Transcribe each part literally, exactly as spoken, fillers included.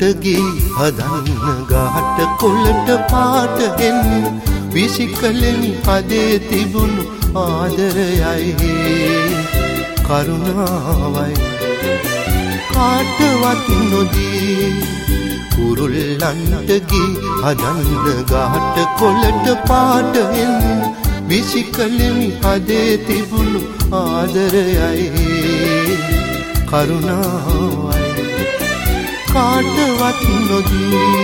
ගී හදන්න ගහට කොළට පාට එන්න විසිකලෙමි හදේ තිබුණු ආදරයයි කරුණාවයි කාටවත් නොදී කුරුල්ලන්ට ගී හදන්න ගහට කොළට පාට එන්න විසිකලෙමි හදේ තිබුණු ආදරයයි කරුණාවයි කාටවත් නොදී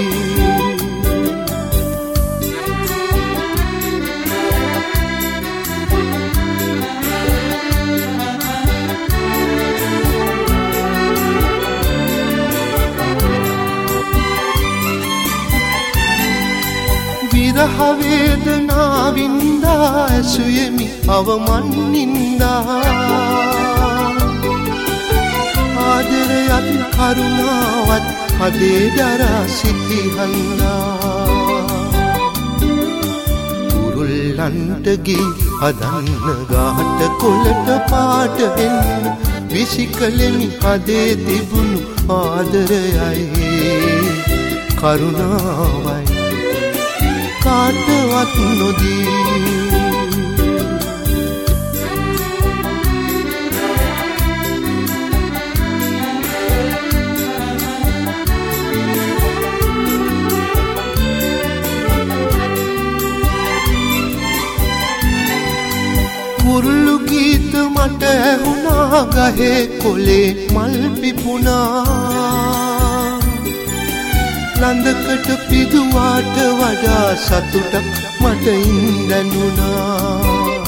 විරහ වේදනාවින්දා ඇසුයෙමි අවමන්නින්දා ආදරයත් කරුණාවත් හදේ දරා සිටිහන්දා කුරුල්ලන්ට ගී හදන්න ගහට කොළට පාට එන්න විසිකලෙමි හදේ තිබුණු ආදරයයි කරුණාවයි කාටවත් නොදී කුරුල්ලු ගීත මට ඇහුණා ගහේ කොලේ මල් පිපුණා ලන්දකට පිදුවාට වඩා සතුටක් මට ඉඳනුණා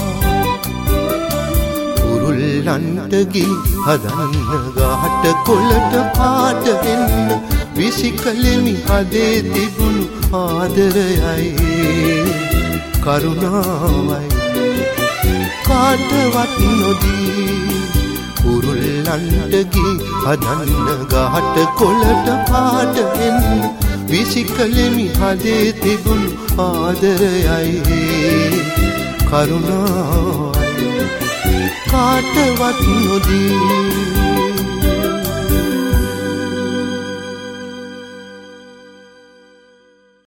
කුරුල්ලන්ට ගී හදන්න ගහට කොළට පාට එන්න විසිකලෙමි හදේ තිබුණු ආදරයයි කරුණාවයි කාටවත් නොදී කුරුල්ලන්ට ගී හදන්න ගහට කොළට පාට එන්න විසිකලෙමි හදේ තිබුණු ආදරයයි කරුණාවයි කාටවත් නොදී